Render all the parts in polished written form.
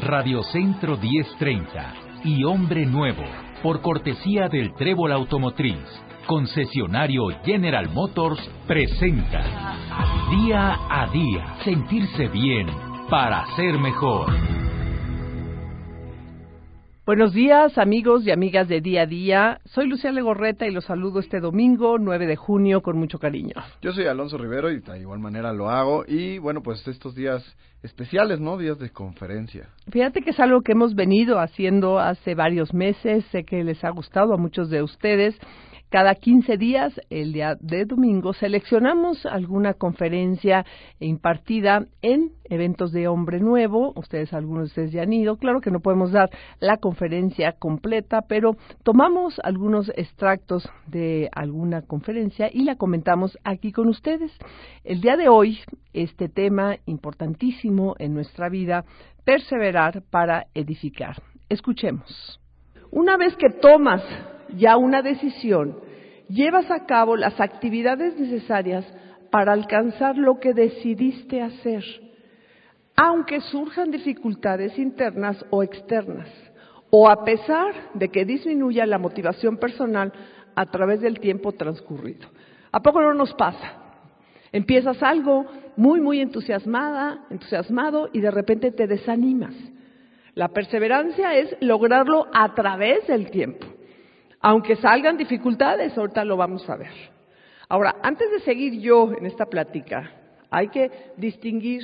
Radio Centro 1030 y Hombre Nuevo, por cortesía del Trébol Automotriz, concesionario General Motors, presenta Día a Día, sentirse bien para ser mejor. Buenos días, amigos y amigas de Día a Día. Soy Lucía Legorreta y los saludo este domingo, 9 de junio, con mucho cariño. Yo soy Alonso Rivero y de igual manera lo hago. Y bueno, pues estos días especiales, ¿no? Días de conferencia. Fíjate que es algo que hemos venido haciendo hace varios meses. Sé que les ha gustado a muchos de ustedes. Cada 15 días, el día de domingo, seleccionamos alguna conferencia impartida en eventos de Hombre Nuevo. Algunos de ustedes ya han ido. Claro que no podemos dar la conferencia completa, pero tomamos algunos extractos de alguna conferencia y la comentamos aquí con ustedes. El día de hoy, este tema importantísimo en nuestra vida, perseverar para edificar. Escuchemos. Una vez que tomas ya una decisión, llevas a cabo las actividades necesarias para alcanzar lo que decidiste hacer, aunque surjan dificultades internas o externas, o a pesar de que disminuya la motivación personal a través del tiempo transcurrido. ¿A poco no nos pasa? Empiezas algo muy entusiasmado y de repente te desanimas. La perseverancia es lograrlo a través del tiempo. Aunque salgan dificultades, ahorita lo vamos a ver. Ahora, antes de seguir yo en esta plática, hay que distinguir.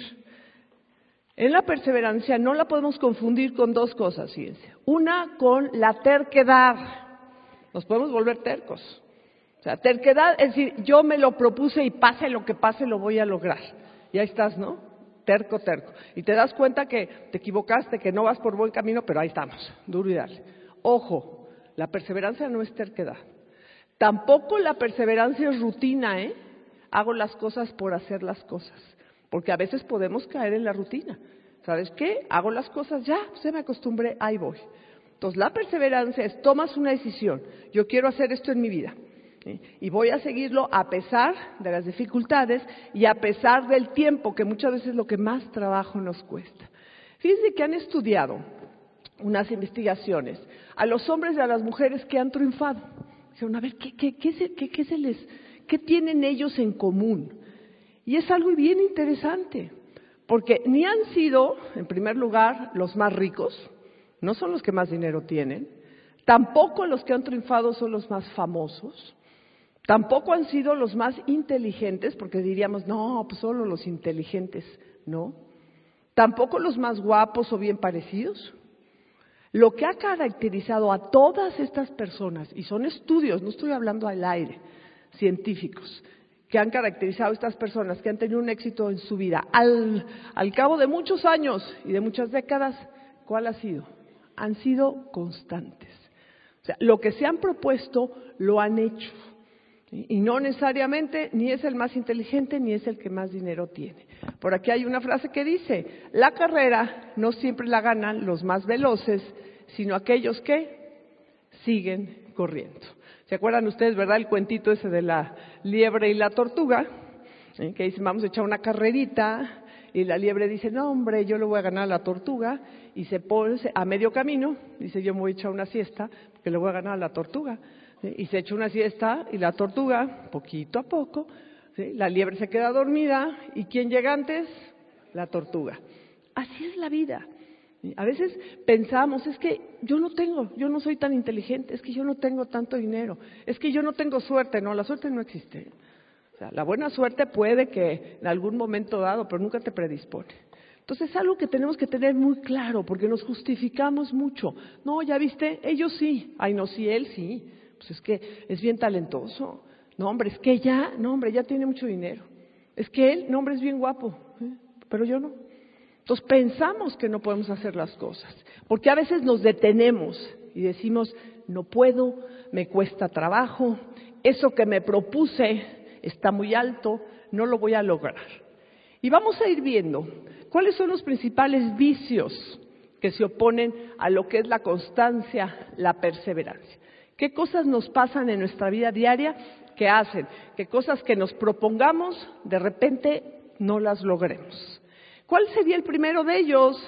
En la perseverancia no la podemos confundir con dos cosas, fíjense. Una, con la terquedad. Nos podemos volver tercos. O sea, terquedad es decir, yo me lo propuse y pase lo que pase, lo voy a lograr. Y ahí estás, ¿no? Terco. Y te das cuenta que te equivocaste, que no vas por buen camino, pero ahí estamos, duro y dale. Ojo. La perseverancia no es terquedad. Tampoco la perseverancia es rutina, ¿eh? Hago las cosas por hacer las cosas. Porque a veces podemos caer en la rutina. ¿Sabes qué? Hago las cosas, ya me acostumbré, ahí voy. Entonces, la perseverancia es, tomas una decisión. Yo quiero hacer esto en mi vida. ¿Sí? Y voy a seguirlo a pesar de las dificultades y a pesar del tiempo, que muchas veces es lo que más trabajo nos cuesta. Fíjense que han estudiado unas investigaciones a los hombres y a las mujeres que han triunfado. Dijeron, a ver, ¿qué tienen ellos en común? Y es algo bien interesante, porque ni han sido, en primer lugar, los más ricos, no son los que más dinero tienen, tampoco los que han triunfado son los más famosos, tampoco han sido los más inteligentes, porque diríamos, no, pues solo los inteligentes, no, tampoco los más guapos o bien parecidos. Lo que ha caracterizado a todas estas personas, y son estudios, no estoy hablando al aire, científicos, que han caracterizado a estas personas que han tenido un éxito en su vida, al cabo de muchos años y de muchas décadas, ¿cuál ha sido? Han sido constantes. O sea, lo que se han propuesto, lo han hecho. Y no necesariamente ni es el más inteligente ni es el que más dinero tiene. Por aquí hay una frase que dice, la carrera no siempre la ganan los más veloces, sino aquellos que siguen corriendo. ¿Se acuerdan ustedes, verdad, el cuentito ese de la liebre y la tortuga? Que dicen, vamos a echar una carrerita, y la liebre dice, no hombre, yo le voy a ganar a la tortuga, y se pone a medio camino, dice, yo me voy a echar una siesta, porque le voy a ganar a la tortuga. Y se echa una siesta y la tortuga, poquito a poco, ¿sí? La liebre se queda dormida y ¿quién llega antes? La tortuga. Así es la vida. A veces pensamos, es que yo no soy tan inteligente, es que yo no tengo tanto dinero, es que yo no tengo suerte. No, la suerte no existe. O sea, la buena suerte puede que en algún momento dado, pero nunca te predispone. Entonces es algo que tenemos que tener muy claro, porque nos justificamos mucho. No, ya viste, ellos sí. Ay, no, sí, él sí. Pues es que es bien talentoso. No, hombre, es que ya tiene mucho dinero. Es que él, no, hombre, es bien guapo, pero yo no. Entonces pensamos que no podemos hacer las cosas, porque a veces nos detenemos y decimos, no puedo, me cuesta trabajo, eso que me propuse está muy alto, no lo voy a lograr. Y vamos a ir viendo cuáles son los principales vicios que se oponen a lo que es la constancia, la perseverancia. ¿Qué cosas nos pasan en nuestra vida diaria que hacen que cosas que nos propongamos de repente no las logremos? ¿Cuál sería el primero de ellos?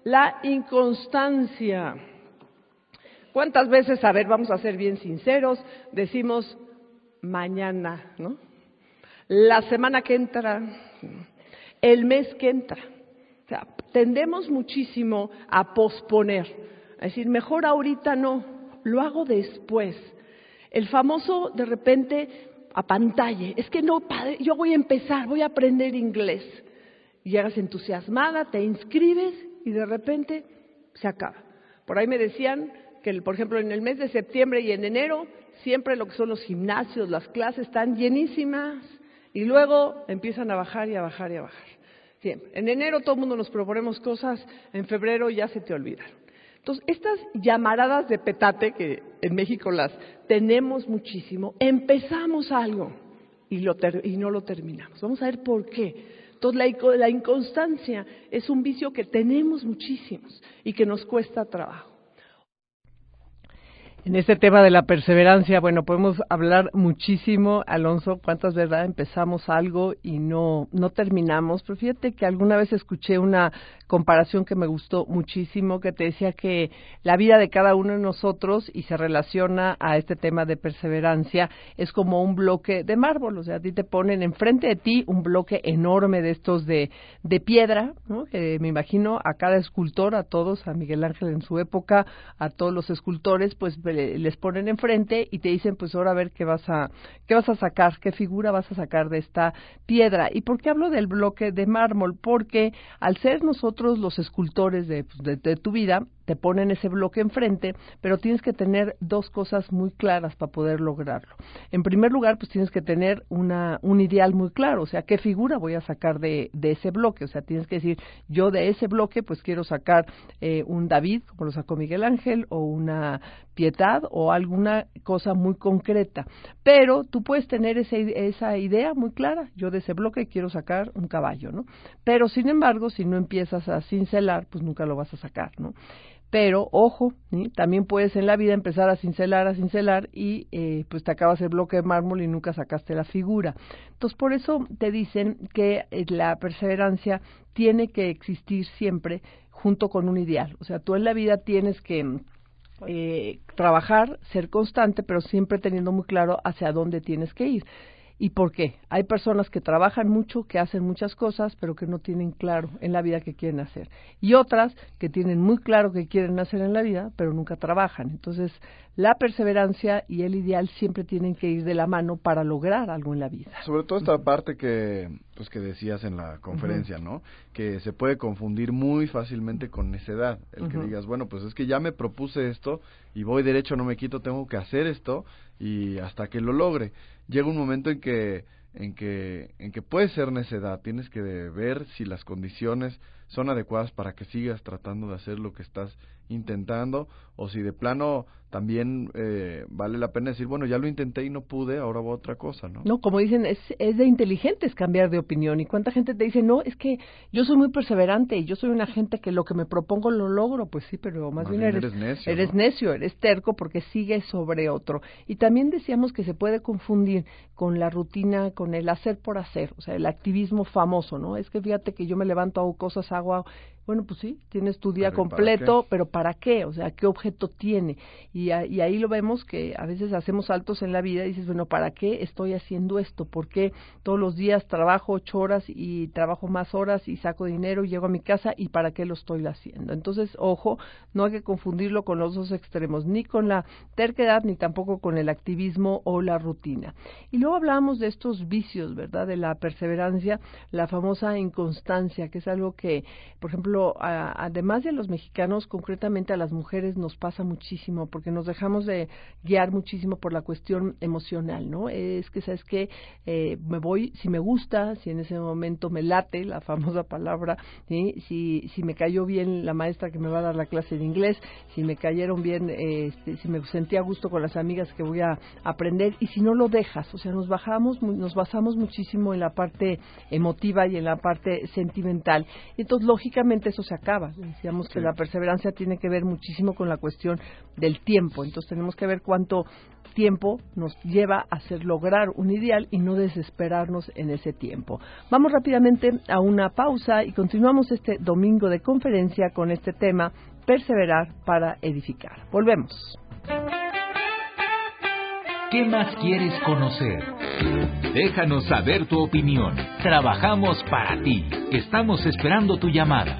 La inconstancia. ¿Cuántas veces, a ver, vamos a ser bien sinceros, decimos mañana, ¿no? La semana que entra, el mes que entra? O sea, tendemos muchísimo a posponer, a decir, mejor ahorita no, lo hago después. El famoso, de repente, apantalle, es que no, padre, yo voy a empezar, voy a aprender inglés. Llegas entusiasmada, te inscribes y de repente se acaba. Por ahí me decían que, por ejemplo, en el mes de septiembre y en enero, siempre lo que son los gimnasios, las clases están llenísimas y luego empiezan a bajar y a bajar y a bajar. Siempre. En enero todo el mundo nos proponemos cosas, en febrero ya se te olvidaron. Entonces, estas llamaradas de petate, que en México las tenemos muchísimo, empezamos algo y no lo terminamos. Vamos a ver por qué. Entonces, la inconstancia es un vicio que tenemos muchísimos y que nos cuesta trabajo. En este tema de la perseverancia, bueno, podemos hablar muchísimo, Alonso, cuántas veces empezamos algo y no terminamos. Pero fíjate que alguna vez escuché una comparación que me gustó muchísimo, que te decía que la vida de cada uno de nosotros, y se relaciona a este tema de perseverancia, es como un bloque de mármol. O sea, a ti te ponen enfrente de ti un bloque enorme de estos de piedra, ¿no? Que me imagino a cada escultor, a todos, a Miguel Ángel en su época, a todos los escultores, pues les ponen enfrente y te dicen, pues ahora a ver qué vas a sacar, qué figura vas a sacar de esta piedra. ¿Y por qué hablo del bloque de mármol? Porque al ser nosotros los escultores de tu vida, te ponen ese bloque enfrente, pero tienes que tener dos cosas muy claras para poder lograrlo. En primer lugar, pues tienes que tener un ideal muy claro, o sea, qué figura voy a sacar de ese bloque. O sea, tienes que decir, yo de ese bloque pues quiero sacar un David, como lo sacó Miguel Ángel, o una Pietad, o alguna cosa muy concreta. Pero tú puedes tener esa idea muy clara, yo de ese bloque quiero sacar un caballo, ¿no? Pero, sin embargo, si no empiezas a cincelar, pues nunca lo vas a sacar, ¿no? Pero, ojo, ¿sí? También puedes en la vida empezar a cincelar y pues te acabas el bloque de mármol y nunca sacaste la figura. Entonces, por eso te dicen que la perseverancia tiene que existir siempre junto con un ideal. O sea, tú en la vida tienes que trabajar, ser constante, pero siempre teniendo muy claro hacia dónde tienes que ir. ¿Y por qué? Hay personas que trabajan mucho, que hacen muchas cosas, pero que no tienen claro en la vida qué quieren hacer. Y otras que tienen muy claro qué quieren hacer en la vida, pero nunca trabajan. Entonces, la perseverancia y el ideal siempre tienen que ir de la mano para lograr algo en la vida. Sobre todo esta parte que decías en la conferencia, ¿no? Que se puede confundir muy fácilmente con necedad. El que digas, bueno, pues es que ya me propuse esto y voy derecho, no me quito, tengo que hacer esto y hasta que lo logre. Llega un momento en que puede ser necedad. Tienes que ver si las condiciones son adecuadas para que sigas tratando de hacer lo que estás intentando, o si de plano también vale la pena decir, bueno, ya lo intenté y no pude, ahora voy a otra cosa, ¿no? No, como dicen, es de inteligentes cambiar de opinión. ¿Y cuánta gente te dice, no, es que yo soy muy perseverante y yo soy una gente que lo que me propongo lo logro? Pues sí, pero más bien eres necio, eres ¿no? Necio, eres terco porque sigues sobre otro. Y también decíamos que se puede confundir con la rutina, con el hacer por hacer, o sea, el activismo famoso, ¿no? Es que fíjate que yo me levanto, hago cosas, bueno, pues sí, tienes tu día completo, pero ¿para qué? O sea, ¿qué objeto tiene? Y ahí lo vemos que a veces hacemos saltos en la vida y dices, bueno, ¿para qué estoy haciendo esto? ¿Por qué todos los días trabajo 8 horas y trabajo más horas y saco dinero y llego a mi casa y para qué lo estoy haciendo? Entonces, ojo, no hay que confundirlo con los dos extremos, ni con la terquedad ni tampoco con el activismo o la rutina. Y luego hablábamos de estos vicios, ¿verdad? De la perseverancia, la famosa inconstancia, que es algo que, por ejemplo, además de los mexicanos, concretamente a las mujeres nos pasa muchísimo, porque nos dejamos de guiar muchísimo por la cuestión emocional, ¿no? Es que, ¿sabes qué? Me voy, si me gusta, si en ese momento me late, la famosa palabra, ¿sí? Si me cayó bien la maestra que me va a dar la clase de inglés, si me cayeron bien, si me sentí a gusto con las amigas que voy a aprender, y si no lo dejas, o sea, nos basamos muchísimo en la parte emotiva y en la parte sentimental. Entonces, entonces lógicamente eso se acaba. Decíamos que la perseverancia tiene que ver muchísimo con la cuestión del tiempo, entonces tenemos que ver cuánto tiempo nos lleva a lograr un ideal y no desesperarnos en ese tiempo. Vamos rápidamente a una pausa y continuamos este domingo de conferencia con este tema, perseverar para edificar. Volvemos. ¿Qué más quieres conocer? Déjanos saber tu opinión. Trabajamos para ti. Estamos esperando tu llamada.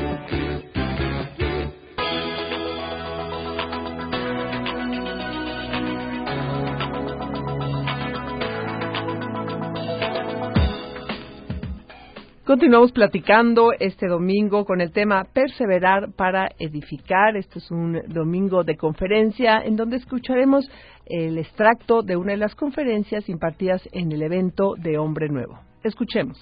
Continuamos platicando este domingo con el tema Perseverar para Edificar. Este es un domingo de conferencia en donde escucharemos el extracto de una de las conferencias impartidas en el evento de Hombre Nuevo. Escuchemos.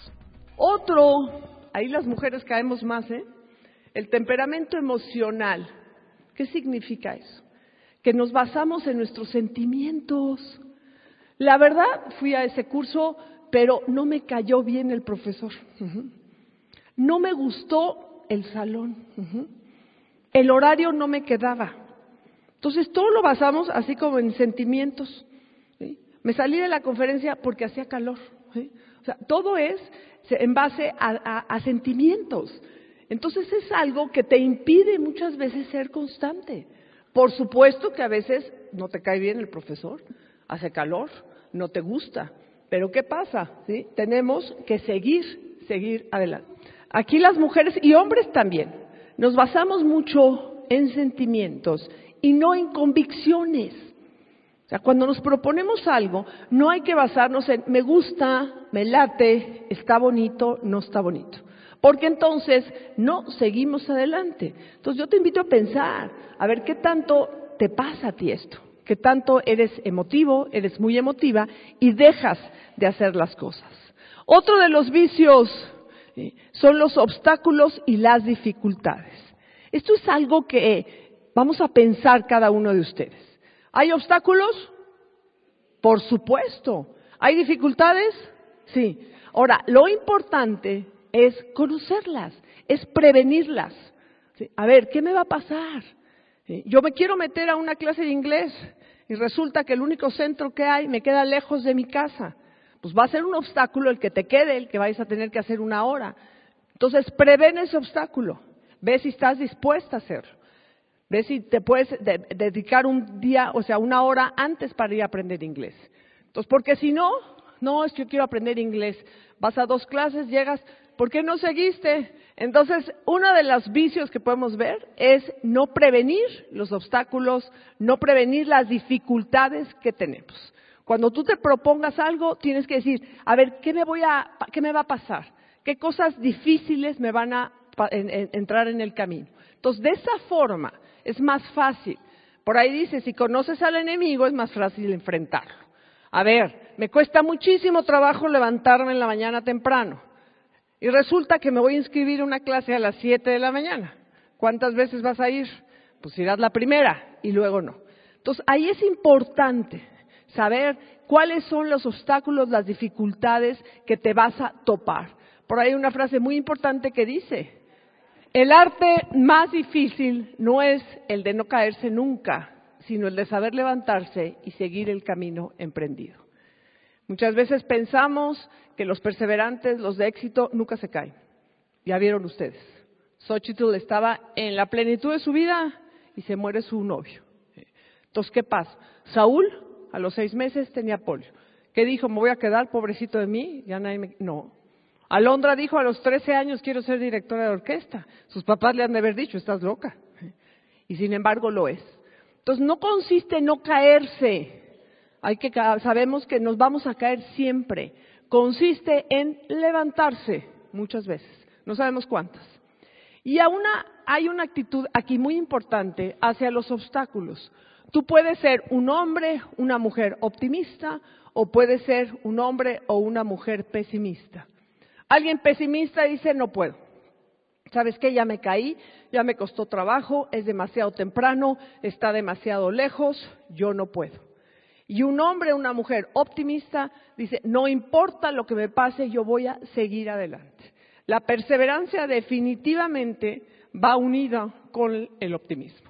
Ahí las mujeres caemos más, el temperamento emocional. ¿Qué significa eso? Que nos basamos en nuestros sentimientos. La verdad, fui a ese curso, pero no me cayó bien el profesor. No me gustó el salón. El horario no me quedaba. Entonces, todo lo basamos así como en sentimientos. ¿Sí? Me salí de la conferencia porque hacía calor. ¿Sí? O sea, todo es en base a sentimientos. Entonces, es algo que te impide muchas veces ser constante. Por supuesto que a veces no te cae bien el profesor, hace calor, no te gusta. Pero ¿qué pasa? ¿Sí? Tenemos que seguir adelante. Aquí las mujeres y hombres también nos basamos mucho en sentimientos y no en convicciones. O sea, cuando nos proponemos algo, no hay que basarnos en me gusta, me late, está bonito, no está bonito. Porque entonces no seguimos adelante. Entonces yo te invito a pensar, a ver qué tanto te pasa a ti esto. Que tanto eres emotivo, eres muy emotiva y dejas de hacer las cosas. Otro de los vicios son los obstáculos y las dificultades. Esto es algo que vamos a pensar cada uno de ustedes. ¿Hay obstáculos? Por supuesto. ¿Hay dificultades? Sí. Ahora, lo importante es conocerlas, es prevenirlas. ¿Sí? A ver, ¿qué me va a pasar? Yo me quiero meter a una clase de inglés y resulta que el único centro que hay me queda lejos de mi casa. Pues va a ser un obstáculo el que te quede, el que vais a tener que hacer 1 hora. Entonces, prevén ese obstáculo. Ve si estás dispuesta a hacerlo. Ve si te puedes dedicar un día, o sea, 1 hora antes para ir a aprender inglés. Entonces, porque si no, es que yo quiero aprender inglés. Vas a 2 clases, llegas, ¿por qué no seguiste? Entonces, uno de los vicios que podemos ver es no prevenir los obstáculos, no prevenir las dificultades que tenemos. Cuando tú te propongas algo, tienes que decir, a ver, ¿qué me va a pasar? ¿Qué cosas difíciles me van a entrar en el camino? Entonces, de esa forma es más fácil. Por ahí dice, si conoces al enemigo, es más fácil enfrentarlo. A ver, me cuesta muchísimo trabajo levantarme en la mañana temprano. Y resulta que me voy a inscribir a una clase a las 7 de la mañana. ¿Cuántas veces vas a ir? Pues irás la primera y luego no. Entonces, ahí es importante saber cuáles son los obstáculos, las dificultades que te vas a topar. Por ahí hay una frase muy importante que dice, el arte más difícil no es el de no caerse nunca, sino el de saber levantarse y seguir el camino emprendido. Muchas veces pensamos que los perseverantes, los de éxito, nunca se caen. Ya vieron ustedes. Xochitl estaba en la plenitud de su vida y se muere su novio. Entonces, ¿qué pasa? Saúl, a los 6 meses, tenía polio. ¿Qué dijo? ¿Me voy a quedar, pobrecito de mí? Ya nadie me... No. Alondra dijo, a los 13 años quiero ser directora de orquesta. Sus papás le han de haber dicho, estás loca. Y sin embargo lo es. Entonces, no consiste en no caerse. Sabemos que nos vamos a caer siempre. Consiste en levantarse muchas veces, no sabemos cuántas. Y hay una actitud aquí muy importante hacia los obstáculos. Tú puedes ser un hombre, una mujer optimista, o puedes ser un hombre o una mujer pesimista. Alguien pesimista dice, no puedo. ¿Sabes qué? Ya me caí, ya me costó trabajo, es demasiado temprano, está demasiado lejos, yo no puedo. Y un hombre, una mujer optimista, dice, no importa lo que me pase, yo voy a seguir adelante. La perseverancia definitivamente va unida con el optimismo.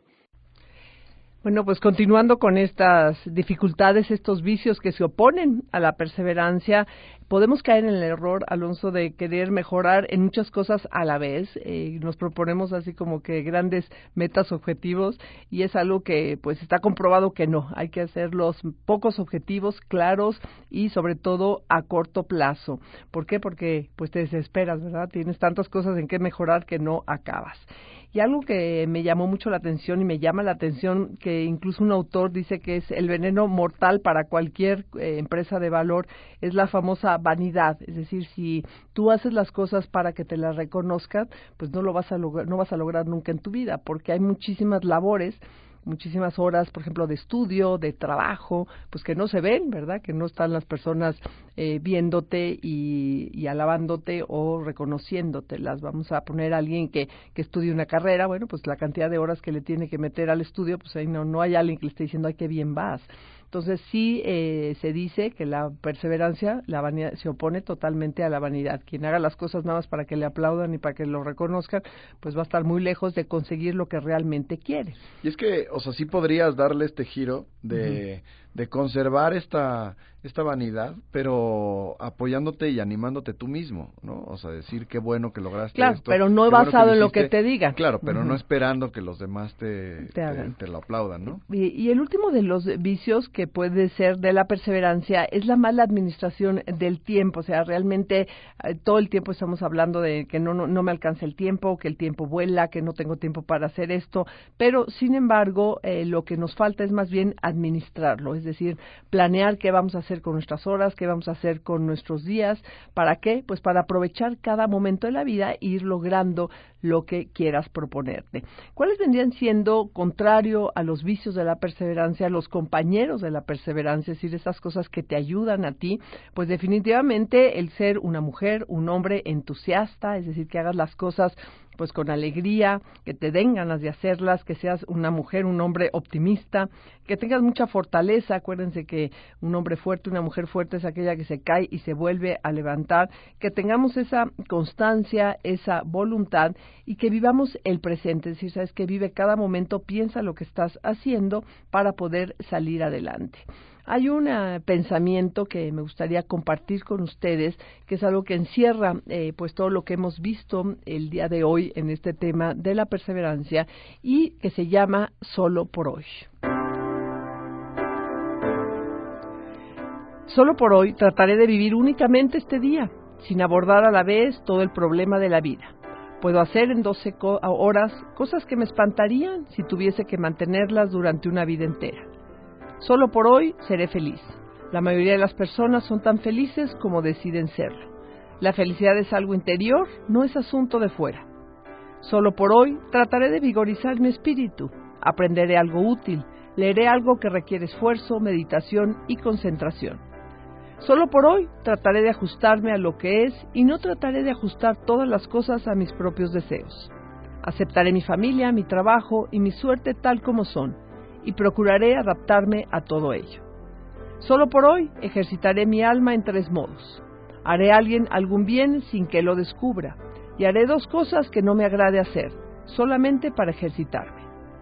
Bueno, pues continuando con estas dificultades, estos vicios que se oponen a la perseverancia, podemos caer en el error, Alonso, de querer mejorar en muchas cosas a la vez. Nos proponemos así como que grandes metas, objetivos, y es algo que pues está comprobado que no. Hay que hacer los pocos objetivos claros y sobre todo a corto plazo. ¿Por qué? Porque pues te desesperas, ¿verdad? Tienes tantas cosas en que mejorar que no acabas. Y algo que me llamó mucho la atención y me llama la atención, que incluso un autor dice que es el veneno mortal para cualquier empresa de valor, es la famosa vanidad. Es decir, si tú haces las cosas para que te las reconozcan, pues no vas a lograr nunca en tu vida, porque hay muchísimas labores, muchísimas horas, por ejemplo, de estudio, de trabajo, pues que no se ven, ¿verdad? Que no están las personas viéndote y alabándote o reconociéndote. Las vamos a poner a alguien que estudie una carrera, bueno, pues la cantidad de horas que le tiene que meter al estudio, pues ahí no hay alguien que le esté diciendo, ay, qué bien vas. Entonces sí se dice que la perseverancia, la vanidad, se opone totalmente a la vanidad. Quien haga las cosas nada más para que le aplaudan y para que lo reconozcan, pues va a estar muy lejos de conseguir lo que realmente quiere. Y es que, o sea, sí podrías darle este giro de conservar esta vanidad, pero apoyándote y animándote tú mismo, ¿no? O sea, decir qué bueno que lograste claro, esto. Pero no basado en lo que te digan. Claro, pero no esperando que los demás te lo aplaudan, ¿no? Y el último de los vicios que puede ser de la perseverancia es la mala administración del tiempo. O sea, realmente todo el tiempo estamos hablando de que no me alcanza el tiempo, que el tiempo vuela, que no tengo tiempo para hacer esto, pero sin embargo lo que nos falta es más bien administrarlo, es decir, planear qué vamos a hacer con nuestras horas, qué vamos a hacer con nuestros días. ¿Para qué? Pues para aprovechar cada momento de la vida e ir logrando lo que quieras proponerte. ¿Cuáles vendrían siendo, contrario a los vicios de la perseverancia, los compañeros de la perseverancia, es decir, esas cosas que te ayudan a ti? Pues definitivamente el ser una mujer, un hombre entusiasta, es decir, que hagas las cosas pues con alegría, que te den ganas de hacerlas, que seas una mujer, un hombre optimista, que tengas mucha fortaleza. Acuérdense que un hombre fuerte, una mujer fuerte es aquella que se cae y se vuelve a levantar, que tengamos esa constancia, esa voluntad y que vivamos el presente, es decir, sabes que vive cada momento, piensa lo que estás haciendo para poder salir adelante. Hay un pensamiento que me gustaría compartir con ustedes, que es algo que encierra pues todo lo que hemos visto el día de hoy en este tema de la perseverancia y que se llama Solo por hoy. Solo por hoy trataré de vivir únicamente este día, sin abordar a la vez todo el problema de la vida. Puedo hacer en 12 horas cosas que me espantarían si tuviese que mantenerlas durante una vida entera. Solo por hoy seré feliz. La mayoría de las personas son tan felices como deciden serlo. La felicidad es algo interior, no es asunto de fuera. Solo por hoy trataré de vigorizar mi espíritu. Aprenderé algo útil, leeré algo que requiere esfuerzo, meditación y concentración. Solo por hoy trataré de ajustarme a lo que es y no trataré de ajustar todas las cosas a mis propios deseos. Aceptaré mi familia, mi trabajo y mi suerte tal como son, y procuraré adaptarme a todo ello. Solo por hoy ejercitaré mi alma en 3 modos. Haré a alguien algún bien sin que lo descubra, y haré 2 cosas que no me agrade hacer, solamente para ejercitarme.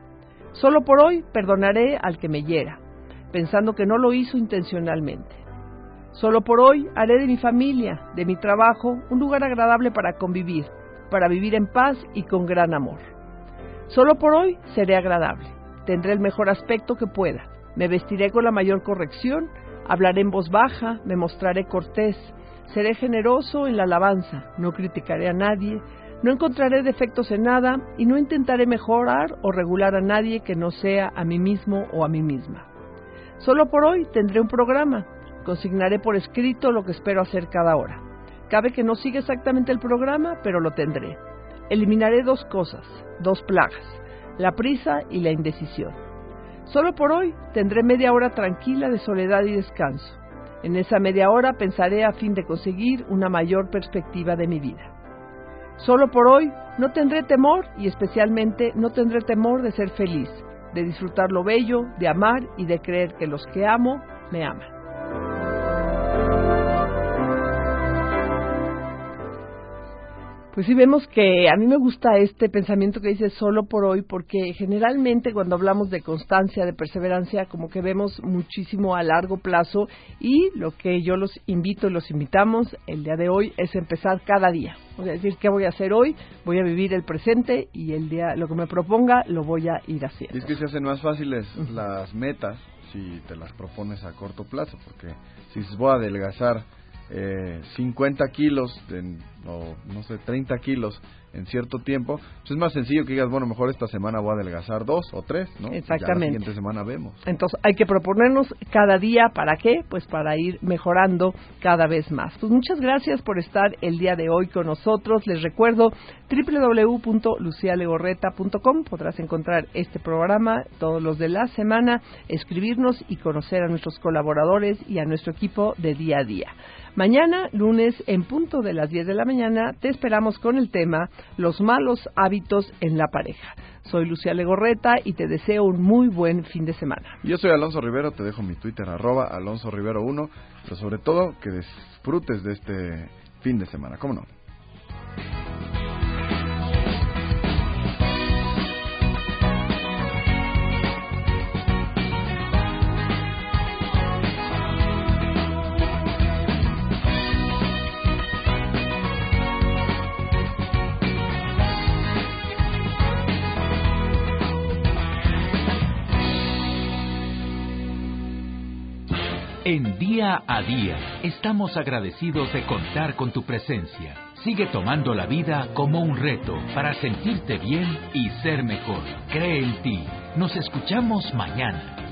Solo por hoy perdonaré al que me hiera, pensando que no lo hizo intencionalmente. Solo por hoy haré de mi familia, de mi trabajo, un lugar agradable para convivir, para vivir en paz y con gran amor. Solo por hoy seré agradable. Tendré el mejor aspecto que pueda, me vestiré con la mayor corrección, hablaré en voz baja, me mostraré cortés, seré generoso en la alabanza, no criticaré a nadie, no encontraré defectos en nada y no intentaré mejorar o regular a nadie que no sea a mí mismo o a mí misma. Solo por hoy tendré un programa, consignaré por escrito lo que espero hacer cada hora. Cabe que no siga exactamente el programa, pero lo tendré. Eliminaré 2 cosas, 2 plagas. La prisa y la indecisión. Solo por hoy tendré media hora tranquila de soledad y descanso. En esa media hora pensaré a fin de conseguir una mayor perspectiva de mi vida. Solo por hoy no tendré temor y especialmente no tendré temor de ser feliz, de disfrutar lo bello, de amar y de creer que los que amo me aman. Pues sí, vemos que a mí me gusta este pensamiento que dice solo por hoy, porque generalmente cuando hablamos de constancia, de perseverancia, como que vemos muchísimo a largo plazo, y lo que yo los invito y los invitamos el día de hoy es empezar cada día. O sea, decir, ¿qué voy a hacer hoy? Voy a vivir el presente y el día, lo que me proponga, lo voy a ir haciendo. Y es que se hacen más fáciles las metas si te las propones a corto plazo, porque si dices, voy a adelgazar 50 kilos o no sé, 30 kilos en cierto tiempo, pues es más sencillo que digas, bueno, mejor esta semana voy a adelgazar 2 o 3, ¿no? Exactamente. Ya la siguiente semana vemos. Entonces hay que proponernos cada día, ¿para qué? Pues para ir mejorando cada vez más. Pues muchas gracias por estar el día de hoy con nosotros. Les recuerdo www.lucialegorreta.com. Podrás encontrar este programa, todos los de la semana, escribirnos y conocer a nuestros colaboradores y a nuestro equipo de día a día. Mañana, lunes, en punto de las 10 de la mañana, te esperamos con el tema Los malos hábitos en la pareja. Soy Lucía Legorreta y te deseo un muy buen fin de semana. Yo soy Alonso Rivero, te dejo mi Twitter, @AlonsoRivero1, pero sobre todo que disfrutes de este fin de semana, ¿cómo no? En Día a Día, estamos agradecidos de contar con tu presencia. Sigue tomando la vida como un reto para sentirte bien y ser mejor. Cree en ti. Nos escuchamos mañana.